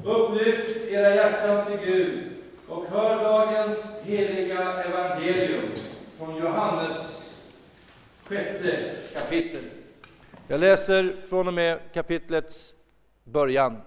Upplyft era hjärtan till Gud och hör dagens heliga evangelium från Johannes 6:e kapitel. Jag läser från och med kapitlets början.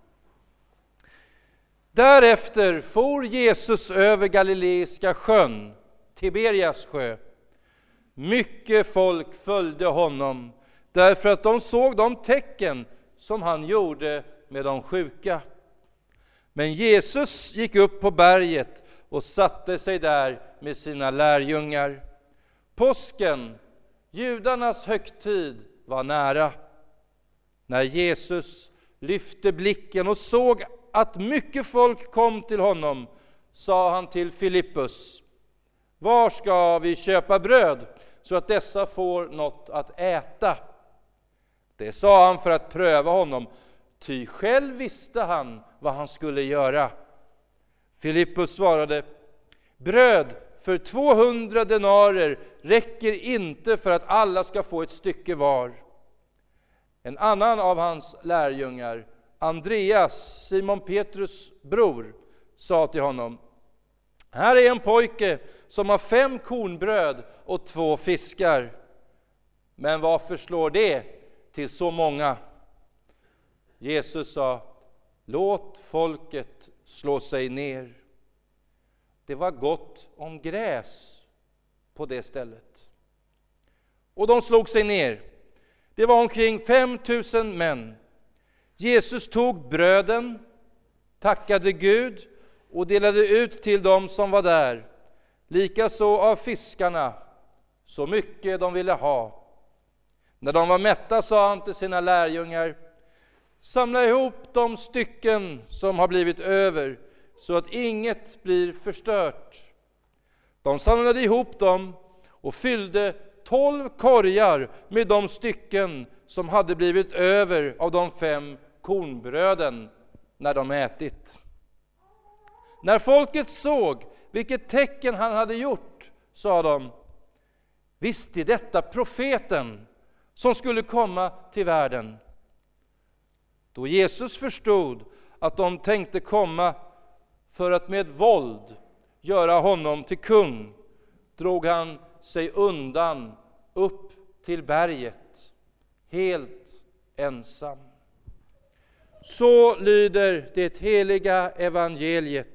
Därefter for Jesus över Galileiska sjön, Tiberias sjö. Mycket folk följde honom, därför att de såg de tecken som han gjorde med de sjuka. Men Jesus gick upp på berget och satte sig där med sina lärjungar. Påsken, judarnas högtid, var nära. När Jesus lyfte blicken och såg att mycket folk kom till honom, sa han till Filippus: var ska vi köpa bröd så att dessa får något att äta? Det sa han för att pröva honom, ty själv visste han vad han skulle göra. Filippus svarade: bröd för 200 denarer räcker inte för att alla ska få ett stycke var. En annan av hans lärjungar, Andreas, Simon Petrus bror, sa till honom: här är en pojke som har 5 kornbröd och 2 fiskar. Men vad förslår det till så många? Jesus sa: låt folket slå sig ner. Det var gott om gräs på det stället. Och de slog sig ner. Det var omkring 5000 män. Jesus tog bröden, tackade Gud och delade ut till dem som var där, likaså av fiskarna, så mycket de ville ha. När de var mätta sa han till sina lärjungar: samla ihop de stycken som har blivit över, så att inget blir förstört. De samlade ihop dem och fyllde 12 korgar med de stycken som hade blivit över av de 5 kornbröden när de ätit. När folket såg vilket tecken han hade gjort, sa de: visst är detta profeten som skulle komma till världen. Då Jesus förstod att de tänkte komma för att med våld göra honom till kung, drog han sig undan upp till berget, helt ensam. Så lyder det heliga evangeliet.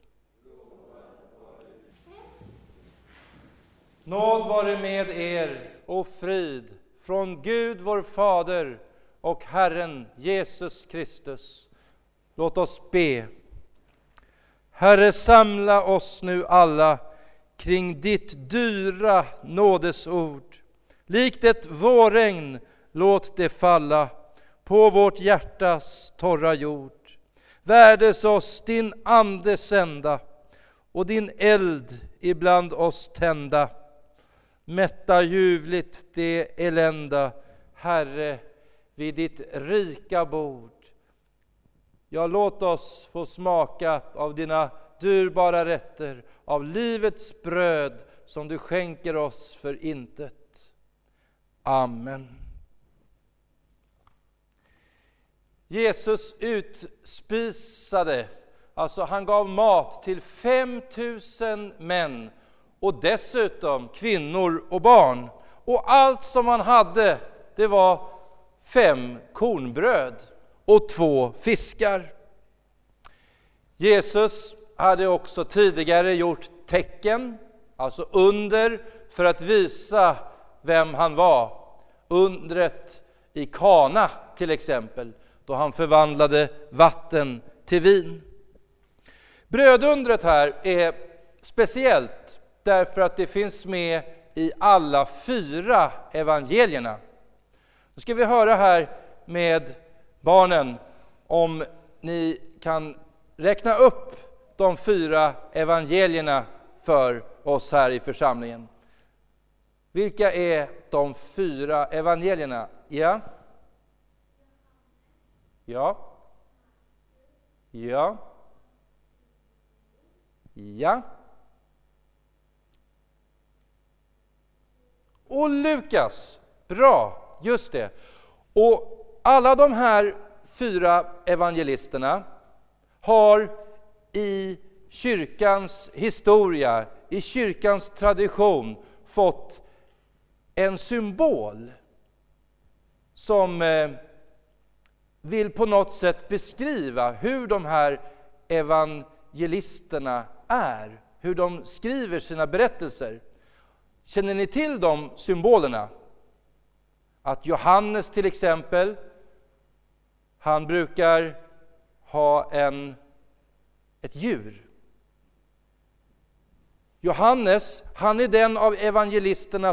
Nåd vare med er och frid från Gud vår Fader och Herren Jesus Kristus. Låt oss be. Herre, samla oss nu alla kring ditt dyra nådesord. Likt ett vårregn låt det falla på vårt hjärtas torra jord. Värdes oss din ande sända och din eld ibland oss tända. Mätta ljuvligt det elända, Herre, vid ditt rika bord. Ja, låt oss få smaka av dina dyrbara rätter, av livets bröd som du skänker oss för intet. Amen. Jesus utspisade, alltså han gav mat till 5000 män och dessutom kvinnor och barn. Och allt som han hade, det var 5 kornbröd och 2 fiskar. Jesus hade också tidigare gjort tecken, alltså under, för att visa vem han var. Undret i Kana till exempel, då han förvandlade vatten till vin. Brödundret här är speciellt därför att det finns med i alla 4 evangelierna. Nu ska vi höra här med barnen om ni kan räkna upp de 4 evangelierna för oss här i församlingen. Vilka är de 4 evangelierna? Ja? Ja? Ja? Ja? Och Lukas. Bra, just det. Och alla de här 4 evangelisterna, har i kyrkans historia, i kyrkans tradition fått en symbol som vill på något sätt beskriva hur de här evangelisterna är, hur de skriver sina berättelser. Känner ni till de symbolerna? Att Johannes till exempel, han brukar ha ett djur. Johannes, han är den av evangelisterna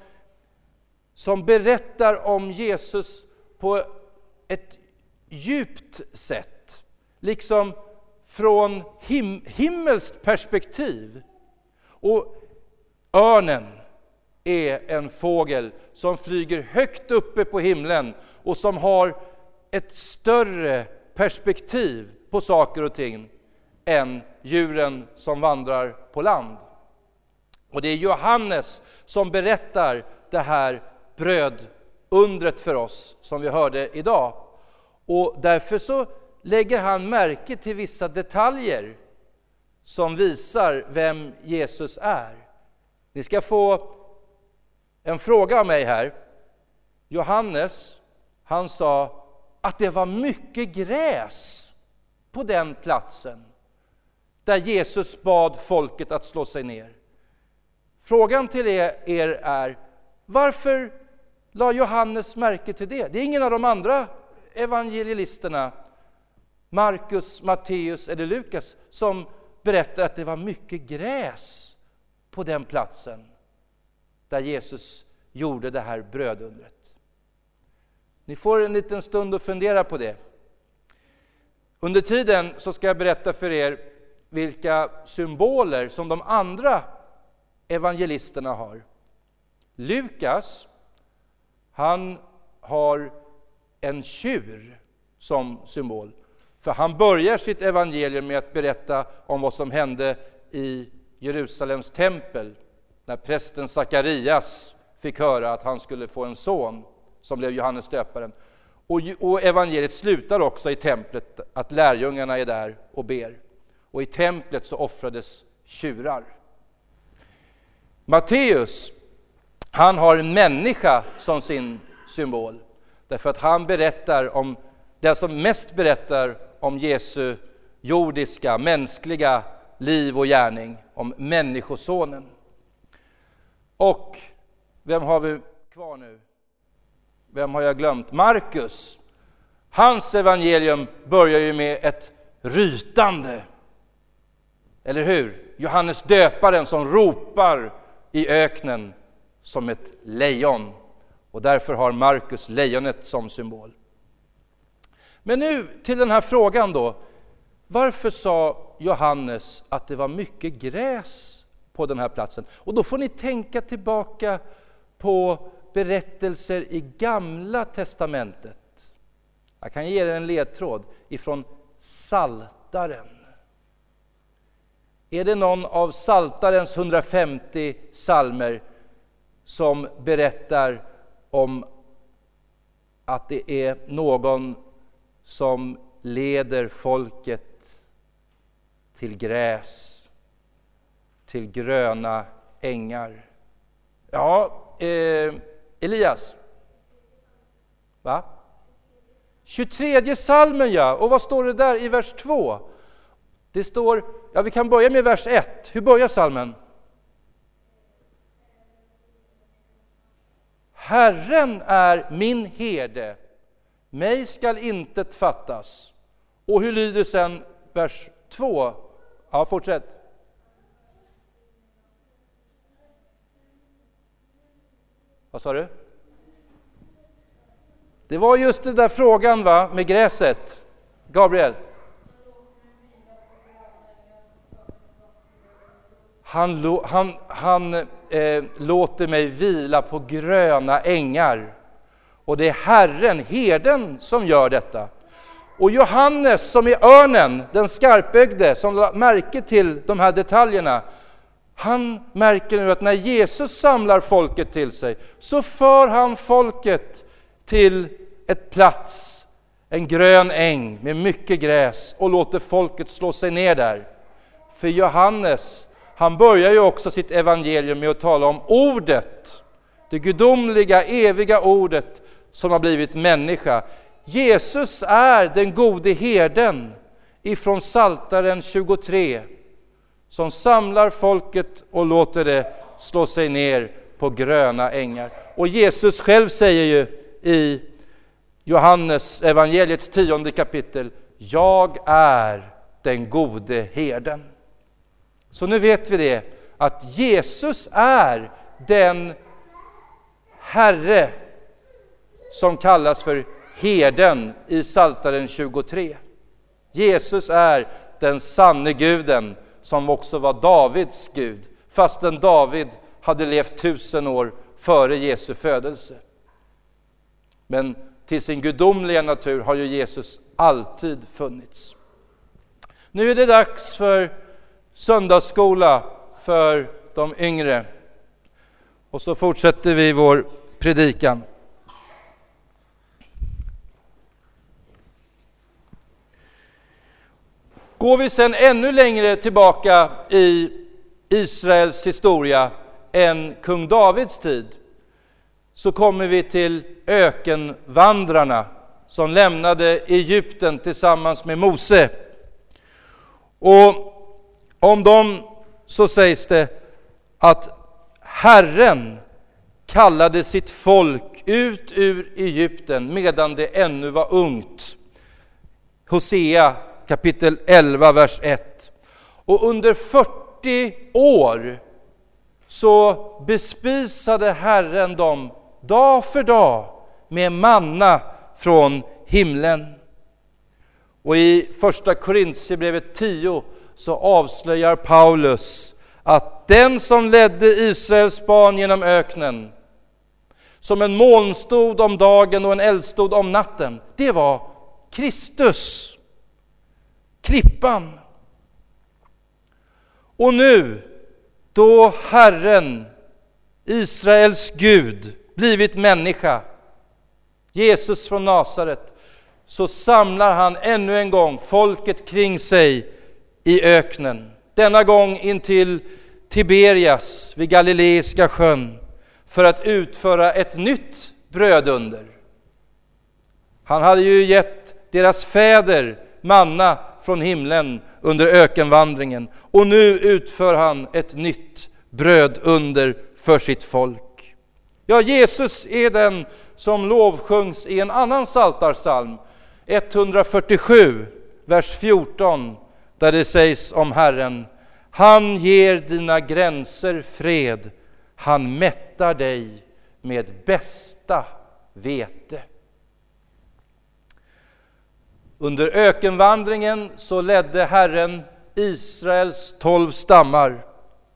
som berättar om Jesus på ett djupt sätt. Liksom från himmelskt perspektiv. Och örnen är en fågel som flyger högt uppe på himlen och som har ett större perspektiv på saker och ting än djuren som vandrar på land. Och det är Johannes som berättar det här brödundret för oss som vi hörde idag. Och därför så lägger han märke till vissa detaljer som visar vem Jesus är. Ni ska få en fråga av mig här. Johannes, han sa att det var mycket gräs på den platsen där Jesus bad folket att slå sig ner. Frågan till er är, varför la Johannes märke till det? Det är ingen av de andra evangelisterna, Markus, Matteus eller Lukas, som berättar att det var mycket gräs på den platsen där Jesus gjorde det här brödundret. Ni får en liten stund att fundera på det. Under tiden så ska jag berätta för er vilka symboler som de andra evangelisterna har. Lukas, han har en tjur som symbol. För han börjar sitt evangelium med att berätta om vad som hände i Jerusalems tempel. När prästen Sakarias fick höra att han skulle få en son som blev Johannes döparen. Och evangeliet slutar också i templet, att lärjungarna är där och ber. Och i templet så offrades tjurar. Matteus, han har en människa som sin symbol. Därför att han berättar om det som mest berättar om Jesu jordiska, mänskliga liv och gärning. Om människosonen. Och vem har vi kvar nu? Vem har jag glömt? Markus. Hans evangelium börjar ju med ett rytande. Eller hur? Johannes döparen som ropar i öknen som ett lejon. Och därför har Markus lejonet som symbol. Men nu till den här frågan då. Varför sa Johannes att det var mycket gräs på den här platsen? Och då får ni tänka tillbaka på berättelser i Gamla testamentet. Jag kan ge er en ledtråd ifrån Psaltaren. Är det någon av Psaltarens 150 psalmer som berättar om att det är någon som leder folket till gräs, till gröna ängar? Ja, Elias. Va? 23 psalmen, ja. Och vad står det där i vers 2? Det står, ja, vi kan börja med vers 1. Hur börjar psalmen? Herren är min herde, mig skall intet fattas. Och hur lyder sen vers 2? Ja, fortsätt. Vad sa du? Det var just den där frågan, va, med gräset. Gabriel. Han låter mig vila på gröna ängar. Och det är Herren, herden, som gör detta. Och Johannes, som är örnen, den skarpögde, som lade märke till de här detaljerna, han märker nu att när Jesus samlar folket till sig, så för han folket till en grön äng med mycket gräs och låter folket slå sig ner där. För Johannes, han börjar ju också sitt evangelium med att tala om ordet, det gudomliga, eviga ordet som har blivit människa. Jesus är den gode herden ifrån Psaltaren 23 som samlar folket och låter det slå sig ner på gröna ängar. Och Jesus själv säger ju i Johannes evangeliets 10:e kapitel: jag är den gode herden. Så nu vet vi det, att Jesus är den Herre som kallas för herden i Psaltaren 23. Jesus är den sanne guden som också var Davids Gud, fastän David hade levt 1000 år före Jesu födelse. Men till sin gudomliga natur har ju Jesus alltid funnits. Nu är det dags för söndagsskola för de yngre. Och så fortsätter vi vår predikan. Går vi sen ännu längre tillbaka i Israels historia än kung Davids tid, så kommer vi till ökenvandrarna som lämnade Egypten tillsammans med Mose. Och om dem så sägs det att Herren kallade sitt folk ut ur Egypten medan det ännu var ungt. Hosea kapitel 11, vers 1. Och under 40 år så bespisade Herren dem dag för dag med manna från himlen. Och i första Korintierbrevet 10 så avslöjar Paulus att den som ledde Israels barn genom öknen, som en molnstod om dagen och en eldstod om natten, det var Kristus, klippan. Och nu, då Herren, Israels Gud, blivit människa, Jesus från Nasaret, så samlar han ännu en gång folket kring sig i öknen. Denna gång intill Tiberias vid Galileiska sjön för att utföra ett nytt brödunder. Han hade ju gett deras fäder manna från himlen under ökenvandringen, och nu utför han ett nytt brödunder för sitt folk. Ja, Jesus är den som lovsjungs i en annan psaltarpsalm, 147, vers 14, där det sägs om Herren: han ger dina gränser fred, han mättar dig med bästa vete. Under ökenvandringen så ledde Herren Israels 12 stammar.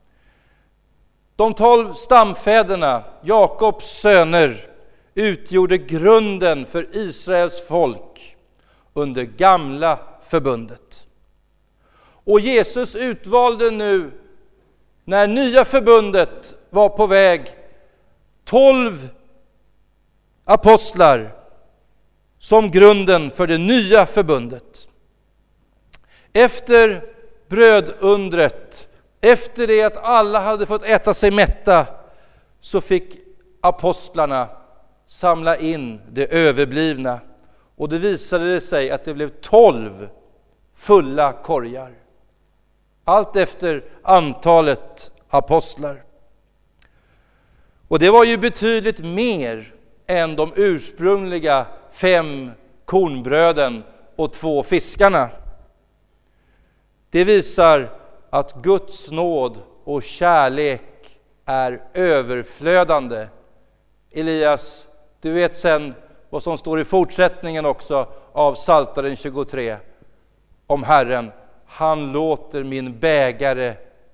De 12 stamfäderna, Jakobs söner, utgjorde grunden för Israels folk under gamla förbundet. Och Jesus utvalde nu, när nya förbundet var på väg, 12 apostlar som grunden för det nya förbundet. Efter brödundret, efter det att alla hade fått äta sig mätta, så fick apostlarna samla in det överblivna. Och det visade sig att det blev 12 fulla korgar. Allt efter antalet apostlar. Och det var ju betydligt mer än de ursprungliga 5 kornbröden och 2 fiskarna. Det visar att Guds nåd och kärlek är överflödande. Elias, du vet sen vad som står i fortsättningen också av Psaltaren 23 om Herren. Han låter min bägare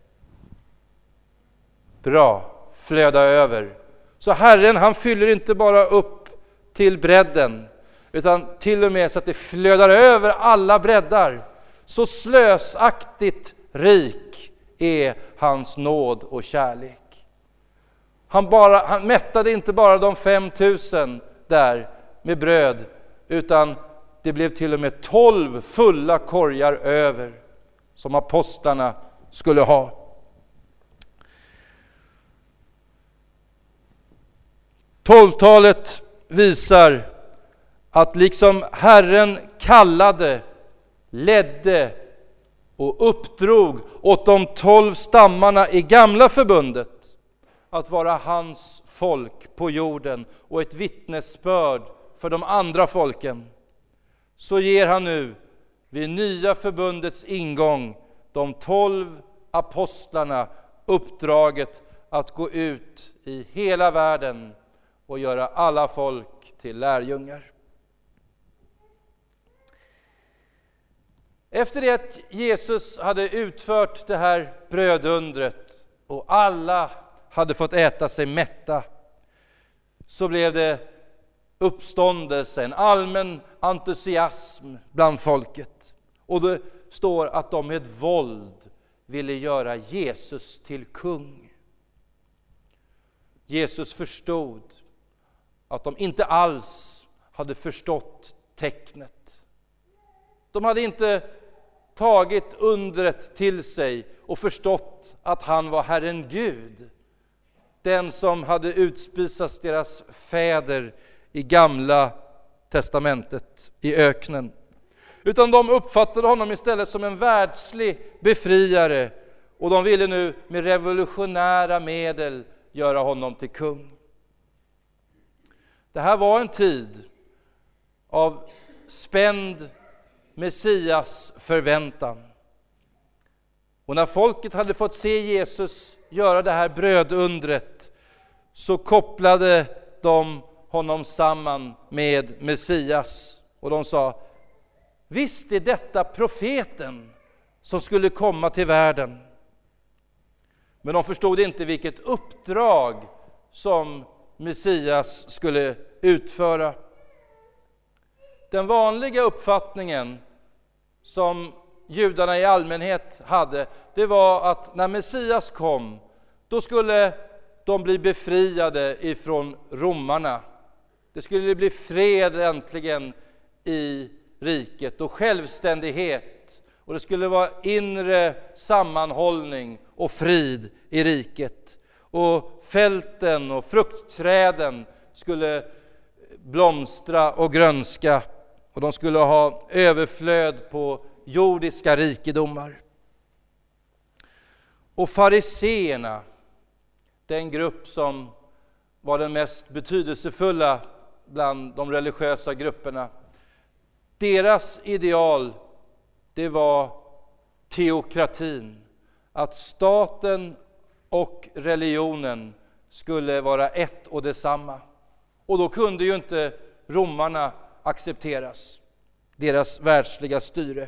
flöda över. Så Herren, han fyller inte bara upp till bredden, utan till och med så att det flödar över alla breddar. Så slösaktigt rik är hans nåd och kärlek. Han mättade inte bara de 5000 där med bröd, utan det blev till och med 12 fulla korgar över som apostlarna skulle ha. Tolvtalet visar att liksom Herren kallade, ledde och uppdrog åt de 12 stammarna i gamla förbundet att vara hans folk på jorden och ett vittnesbörd för de andra folken, så ger han nu vid nya förbundets ingång de 12 apostlarna uppdraget att gå ut i hela världen och göra alla folk till lärjungar. Efter det att Jesus hade utfört det här brödundret och alla hade fått äta sig mätta, så blev det uppståndelse, en allmän entusiasm bland folket. Och det står att de med våld ville göra Jesus till kung. Jesus förstod att de inte alls hade förstått tecknet. De hade inte tagit undret till sig och förstått att han var Herren Gud, den som hade utspisat deras fäder i gamla testamentet i öknen. Utan de uppfattade honom istället som en världslig befriare, och de ville nu med revolutionära medel göra honom till kung. Det här var en tid av spänd Messias förväntan. Och när folket hade fått se Jesus göra det här brödundret, så kopplade de honom samman med Messias. Och de sa: visst är detta profeten som skulle komma till världen. Men de förstod inte vilket uppdrag som Messias skulle utföra. Den vanliga uppfattningen som judarna i allmänhet hade, det var att när Messias kom, då skulle de bli befriade ifrån romarna. Det skulle bli fred äntligen i riket och självständighet. Och det skulle vara inre sammanhållning och frid i riket. Och fälten och fruktträden skulle blomstra och grönska. Och de skulle ha överflöd på jordiska rikedomar. Och fariseerna, den grupp som var den mest betydelsefulla bland de religiösa grupperna, deras ideal, det var teokratin. Att staten och religionen skulle vara ett och detsamma. Och då kunde ju inte romarna accepteras, deras världsliga styre.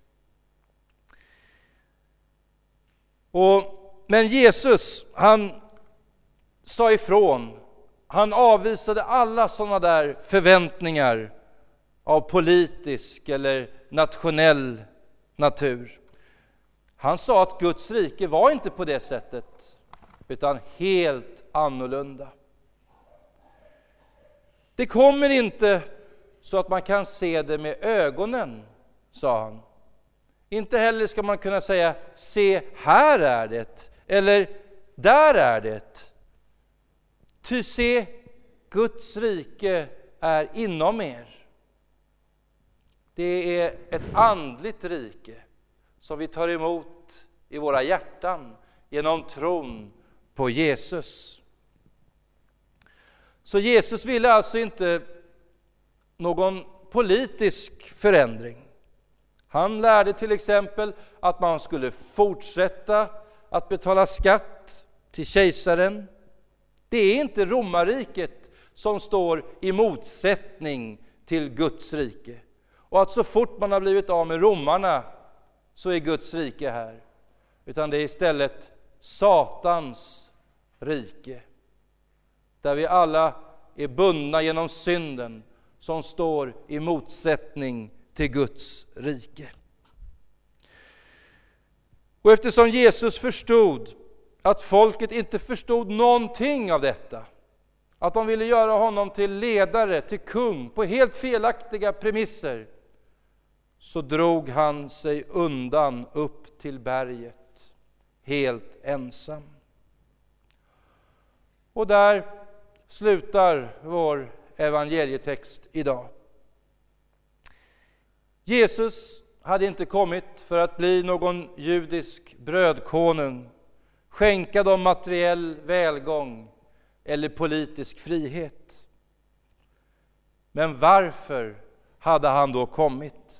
Men Jesus, han sa ifrån. Han avvisade alla sådana där förväntningar av politisk eller nationell natur. Han sa att Guds rike var inte på det sättet, utan helt annorlunda. Det kommer inte så att man kan se det med ögonen, sa han. Inte heller ska man kunna säga: se, här är det, eller där är det. Ty se, Guds rike är inom er. Det är ett andligt rike som vi tar emot i våra hjärtan genom tron på Jesus. Så Jesus ville alltså inte någon politisk förändring. Han lärde till exempel att man skulle fortsätta att betala skatt till kejsaren. Det är inte romarriket som står i motsättning till Guds rike. Och att så fort man har blivit av med romarna så är Guds rike här. Utan det är istället Satans rike. Där vi alla är bundna genom synden, som står i motsättning till Guds rike. Och eftersom Jesus förstod att folket inte förstod någonting av detta, att de ville göra honom till ledare, till kung på helt felaktiga premisser, så drog han sig undan upp till berget, helt ensam. Och där slutar vår evangelietext idag. Jesus hade inte kommit för att bli någon judisk brödkonung, skänka dem materiell välgång eller politisk frihet. Men varför hade han då kommit?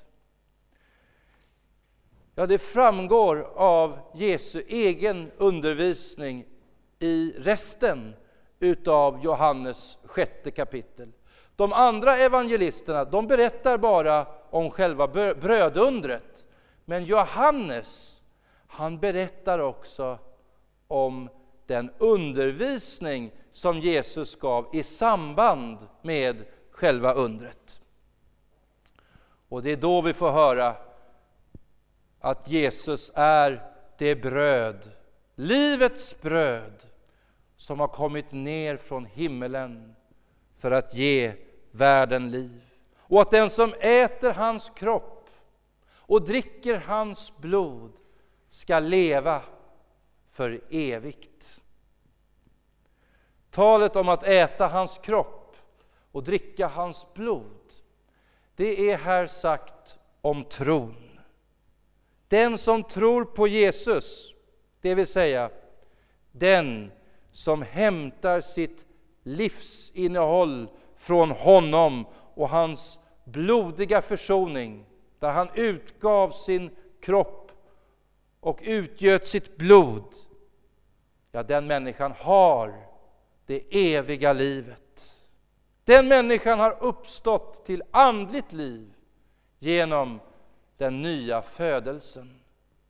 Ja, det framgår av Jesu egen undervisning i resten utav Johannes 6:e kapitel. De andra evangelisterna, de berättar bara om själva brödundret. Men Johannes, han berättar också om den undervisning som Jesus gav i samband med själva undret. Och det är då vi får höra att Jesus är det bröd, livets bröd, som har kommit ner från himmelen för att ge världen liv. Och att den som äter hans kropp och dricker hans blod ska leva för evigt. Talet om att äta hans kropp och dricka hans blod, det är här sagt om tron. Den som tror på Jesus, det vill säga den som hämtar sitt livsinnehåll från honom och hans blodiga försoning, där han utgav sin kropp och utgöt sitt blod, ja, den människan har det eviga livet. Den människan har uppstått till andligt liv genom den nya födelsen.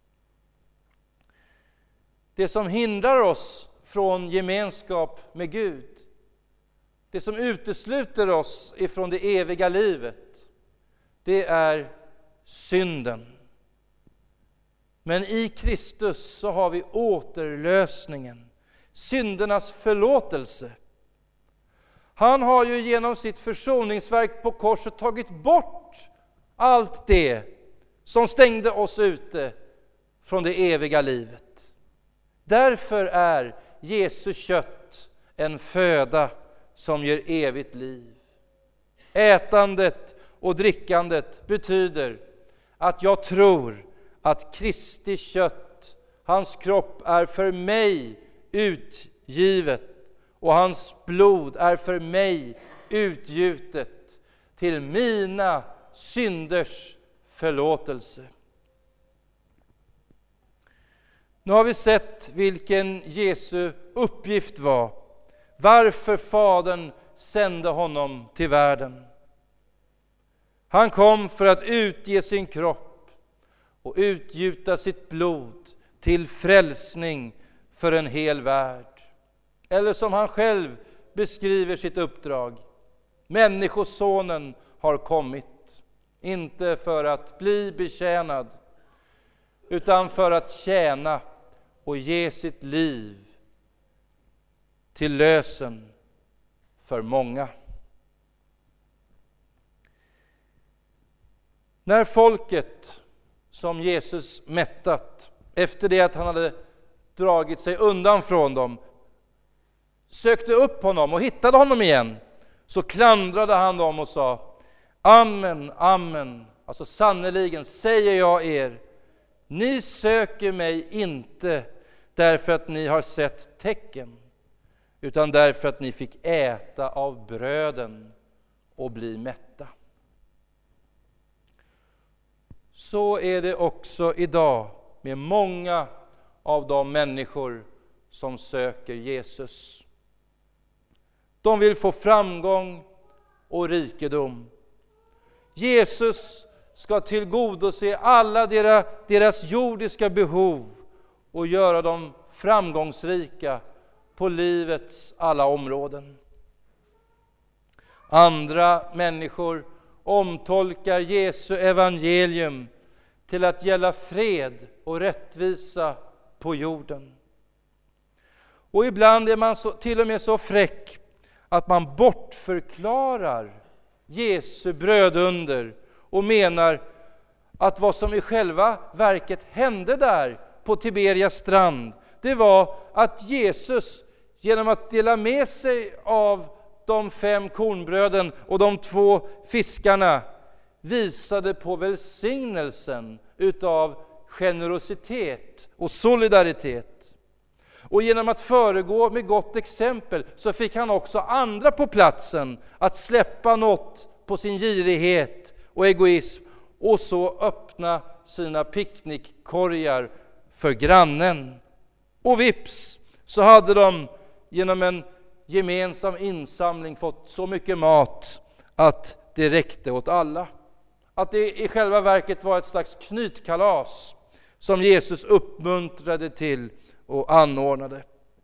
Det som hindrar oss från gemenskap med Gud, det som utesluter oss ifrån det eviga livet, det är synden. Men i Kristus så har vi återlösningen, syndernas förlåtelse. Han har ju genom sitt försoningsverk på korset tagit bort allt det som stängde oss ute från det eviga livet. Därför är Jesu kött en föda som ger evigt liv. Ätandet och drickandet betyder att jag tror att Kristi kött, hans kropp, är för mig utgivet och hans blod är för mig utgjutet till mina synders förlåtelse. Nu har vi sett vilken Jesu uppgift var, varför Fadern sände honom till världen. Han kom för att utge sin kropp och utgjuta sitt blod till frälsning för en hel värld. Eller som han själv beskriver sitt uppdrag: Människosonen har kommit, inte för att bli betjänad, utan för att tjäna och ge sitt liv till lösen för många. När folket som Jesus mättat, efter det att han hade dragit sig undan från dem, sökte upp honom och hittade honom igen, så klandrade han dem och sa: Amen, amen, alltså sannerligen säger jag er, ni söker mig inte därför att ni har sett tecken, utan därför att ni fick äta av bröden och bli mätta. Så är det också idag med många av de människor som söker Jesus. De vill få framgång och rikedom. Jesus ska tillgodose alla deras jordiska behov och göra dem framgångsrika på livets alla områden. Andra människor omtolkar Jesu evangelium till att gälla fred och rättvisa på jorden. Och ibland är man till och med så fräck att man bortförklarar Jesu brödunder och menar att vad som i själva verket hände där på Tiberias strand, det var att Jesus genom att dela med sig av de 5 kornbröden och de 2 fiskarna visade på välsignelsen utav generositet och solidaritet. Och genom att föregå med gott exempel så fick han också andra på platsen att släppa något på sin girighet och egoism och så öppna sina picknickkorgar för grannen. Och vips så hade de genom en gemensam insamling fått så mycket mat att det räckte åt alla. Att det i själva verket var ett slags knytkalas som Jesus uppmuntrade till och anordnade.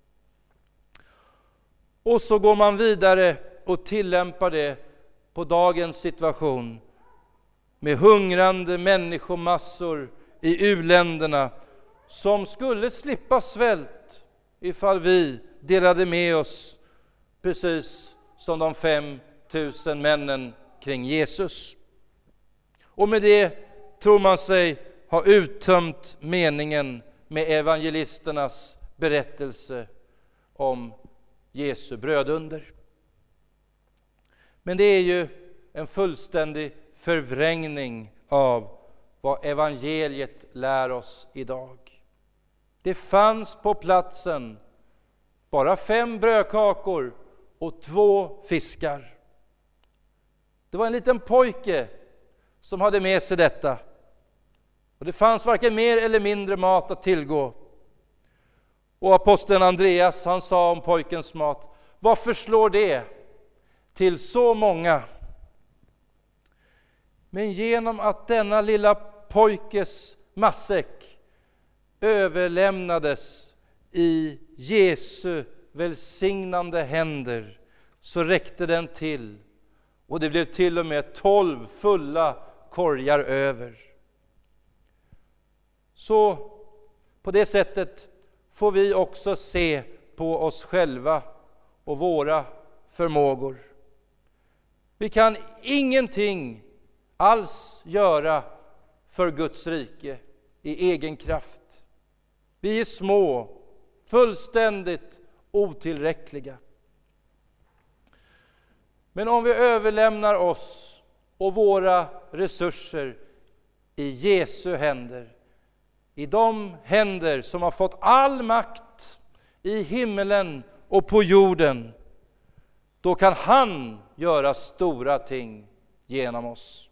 Och så går man vidare och tillämpar det på dagens situation med hungrande människomassor i u-länderna som skulle slippa svält ifall vi delade med oss precis som de 5 000 männen kring Jesus. Och med det tror man sig ha uttömt meningen med evangelisternas berättelse om Jesu brödunder. Men det är ju en fullständig förvrängning av vad evangeliet lär oss idag. Det fanns på platsen bara 5 brödkakor och 2 fiskar. Det var en liten pojke som hade med sig detta. Och det fanns varken mer eller mindre mat att tillgå. Och aposteln Andreas, han sa om pojkens mat: vad förslår det till så många? Men genom att denna lilla pojkes matsäck överlämnades i Jesu välsignande händer så räckte den till. Och det blev till och med 12 fulla korgar över. Så på det sättet får vi också se på oss själva och våra förmågor. Vi kan ingenting alls göra för Guds rike i egen kraft. Vi är små, fullständigt otillräckliga. Men om vi överlämnar oss och våra resurser i Jesu händer, i de händer som har fått all makt i himmelen och på jorden, då kan han göra stora ting genom oss.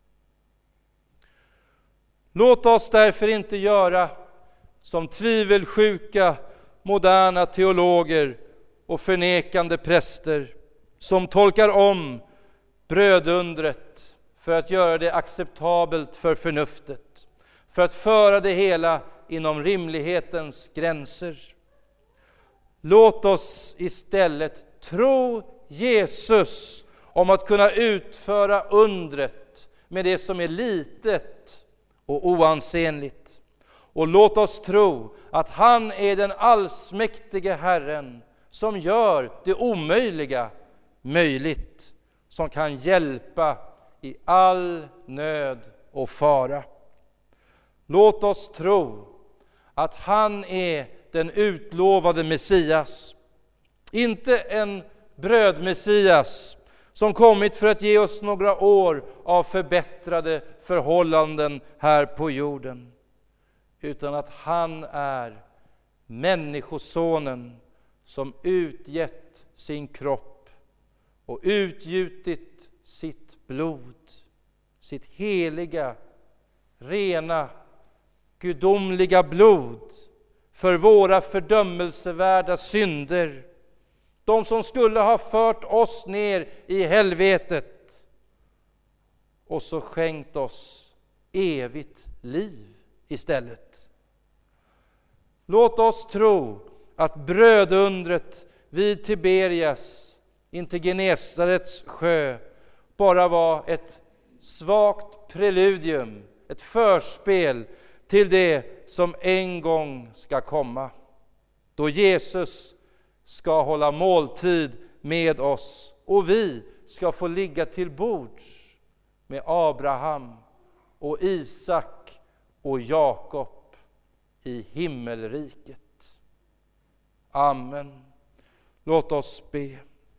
Låt oss därför inte göra som tvivelsjuka moderna teologer och förnekande präster som tolkar om brödundret för att göra det acceptabelt för förnuftet, för att föra det hela inom rimlighetens gränser. Låt oss istället tro Jesus om att kunna utföra undret med det som är litet och oansenligt. Och låt oss tro att han är den allsmäktige Herren som gör det omöjliga möjligt, som kan hjälpa i all nöd och fara. Låt oss tro att han är den utlovade Messias, inte en brödmessias som kommit för att ge oss några år av förbättrade förhållanden här på jorden, utan att han är människosonen som utgett sin kropp och utgjutit sitt blod, sitt heliga, rena, gudomliga blod för våra fördömelsevärda synder, de som skulle ha fört oss ner i helvetet, och så skänkt oss evigt liv istället. Låt oss tro att brödundret vid Tiberias, intill Genesarets sjö, bara var ett svagt preludium, ett förspel till det som en gång ska komma, då Jesus ska hålla måltid med oss och vi ska få ligga till bords med Abraham och Isak och Jakob i himmelriket. Amen. Låt oss be.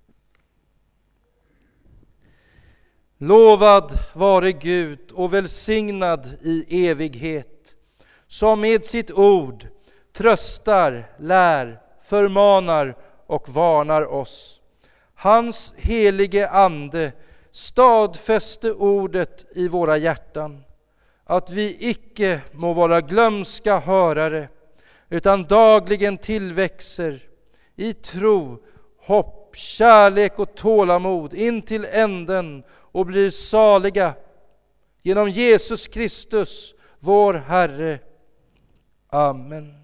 Lovad vare Gud och välsignad i evighet, som med sitt ord tröstar, lär, förmanar och varnar oss. Hans helige ande stadfäste ordet i våra hjärtan, att vi icke må vara glömska hörare, utan dagligen tillväxer i tro, hopp, kärlek och tålamod in till änden och blir saliga genom Jesus Kristus, vår Herre. Amen.